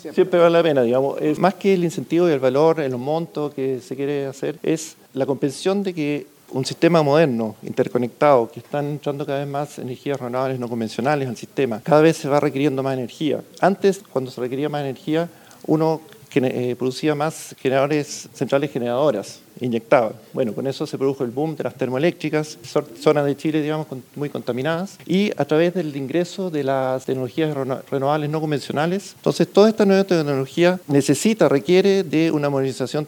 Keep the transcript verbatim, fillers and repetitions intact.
Siempre vale la pena, digamos. Es más que el incentivo y el valor, el monto que se quiere hacer, es la comprensión de que un sistema moderno, interconectado, que están entrando cada vez más energías renovables no convencionales al sistema, cada vez se va requiriendo más energía. Antes, cuando se requería más energía, uno eh, producía más generadores, centrales generadoras, inyectaba. Bueno, con eso se produjo el boom de las termoeléctricas, zonas de Chile, digamos, muy contaminadas, y a través del ingreso de las tecnologías renovables no convencionales. Entonces, toda esta nueva tecnología necesita, requiere de una modernización